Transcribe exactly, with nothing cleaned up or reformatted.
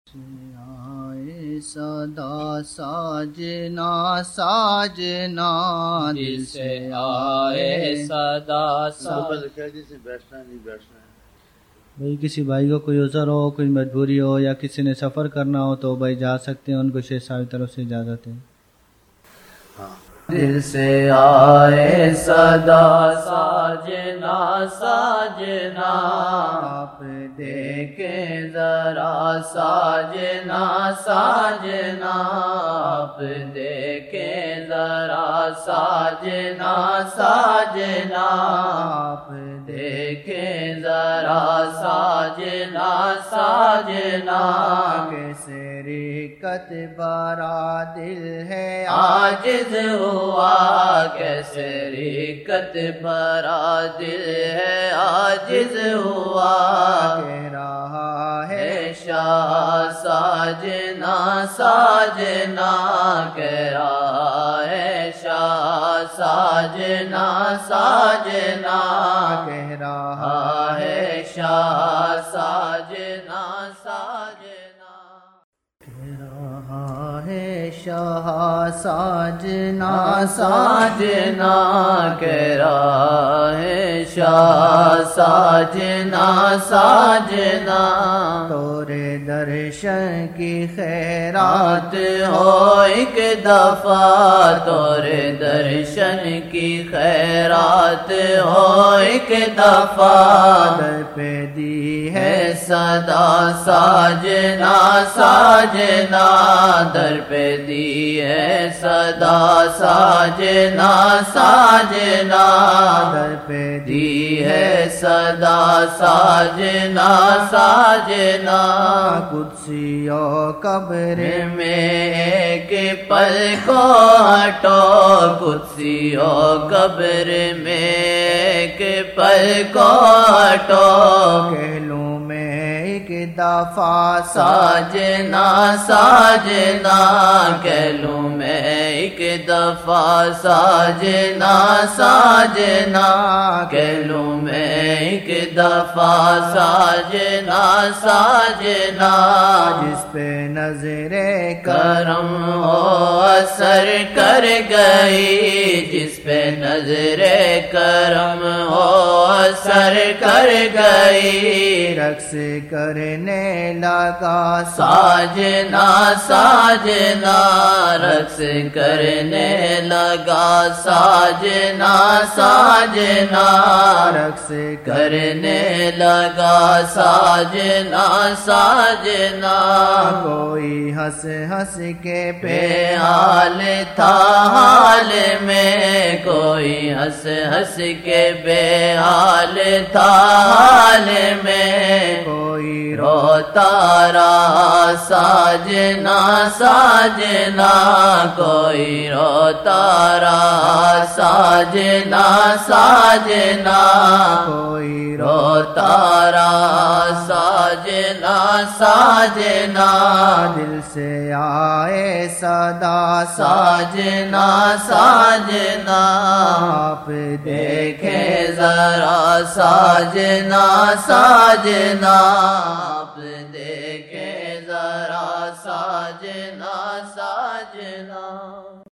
آئے صدا ساجنا ساجنا دل سے آئے صدا ساجنا. بیٹھنا نہیں بیٹھنا ہے بھائی کسی بھائی کو کوئی عذر ہو، کوئی مجبوری ہو یا کسی نے سفر کرنا ہو تو بھائی جا سکتے ہیں، ان کو شیخ صاحب کی طرف سے اجازت ہے. ہاں. دل سے آئے صدا ساجنا ساجنا آپ دیکھیں ذرا ساجنا ساجنا آپ دیکھیں ذرا ساجنا ساجنا آپ دیکھیں ذرا ساجنا ساجنا کیسے رکت بارا دل ہے عاجز ہوا، کیسے رکت بھرا دل ہے عاجز ہوا. کہہ رہا ہے شاہ ساجنا ساجنا کہہ رہا ہے شاہ ساجنا ساجنا کہہ رہا ہے شاہ ساجنا ساجنا کہہ رہا ہے شاہ ساجنا ساجنا کہہ رہا ہے شاہ ساجنا ساجنا. تورے درشن کی خیرات ہو ایک دفعہ، تورے درشن کی خیرات ہو ایک دفعہ. در پہ دی ہے صدا ساجنا ساجنا در پہ دی ہے صدا ساجنا ساجنا در پہ دی ہے صدا ساجنا ساجنا. قدسی و قبر میں ایک پل کو ہٹو، قدسی و قبر میں ایک پل کو ہٹو. کہہ لوں میں ایک دفعہ ساجنا ساجنا کہہ لوں میں ایک دفعہ ساجنا ساجنا کہہ لوں میں ایک دفعہ ساجنا ساجنا. جس پہ نظر کرم ہو اثر کر گئی، جس پہ نظر کرم ہو اثر کر گئی. رقص کرنے لگا ساجنا ساجنا رقص کرنے لگا ساجنا ساجنا رقص کرنے لگا ساجنا ساجنا. کوئی ہنس ہنس کے بے حال تھا حال میں، کوئی ہنس ہنس کے بے حال تھا حال میں. کوئی روتا رہا ساجنا ساجنا کوئی روتا رہا ساجنا ساجنا کوئی روتا رہا ساجنا ساجنا. دل سے آئے صدا ساجنا ساجنا آپ دیکھیں ذرا ساجنا ساجنا.